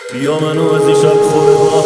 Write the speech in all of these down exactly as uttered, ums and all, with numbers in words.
بیا منو از این شب خوره ها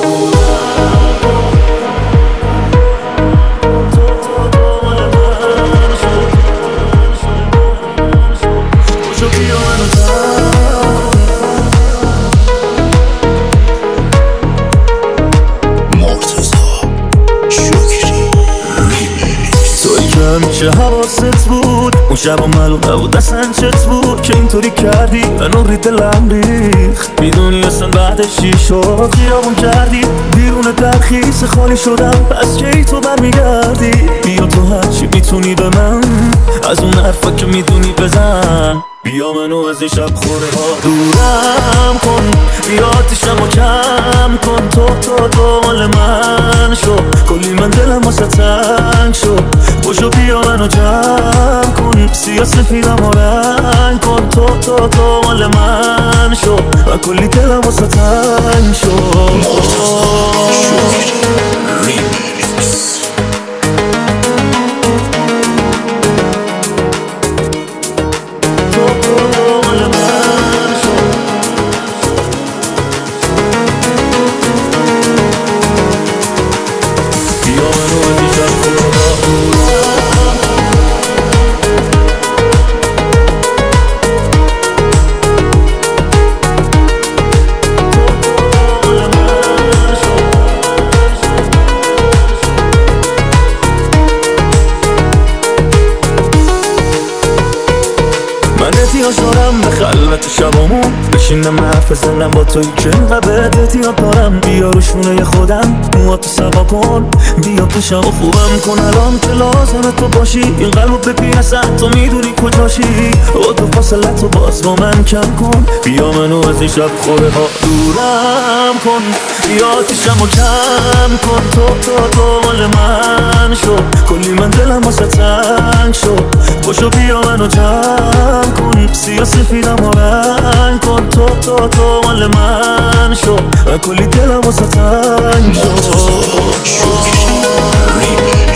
همیشه حواست بود اون شب معلوم نبود اصلا چت بود که اینطوری کردی منو ری دلم ریخت میدونی اصلا بعدش چی شد خیابون کردی بیرون ترخیص خالی شدم پس کی تو برمیگردی بیا تو هرچی میتونی به من از اون حرفا که میدونی بزن بیا منو از این شب خوره ها دورم کن بیا آتیشمو کم کن تو تو تو مال من شو کلی من دلم واسه تنگ شو باشو بیا منو جمع کن سیاه سفیدم و رنگ کن تو تو تو مال من شو و کلی دلم واسه تنگ شو من احتیاج به خلوت شبامون بشینم حرف بزنم با توی که اینقدر احتیاط دارم بیا رو شونه خودم موهاتو سوا کن بیا پیشم و خوبم کن الان که لازمه تو باشی این قلبو بپی اصلا تو میدونی کجاشی و تو فاصله تو باز با من کم کن بیا منو از این شب خوره ها دورم کن بیا آتیشمو کم کن تو تو تو مال من شو کلی من دلم واسه تنگ شو باشو بیا منو جمع کن سیاه سفیدم و رنگ کن تو تو تو مال من شو و کلی دلم واسه تنگ شو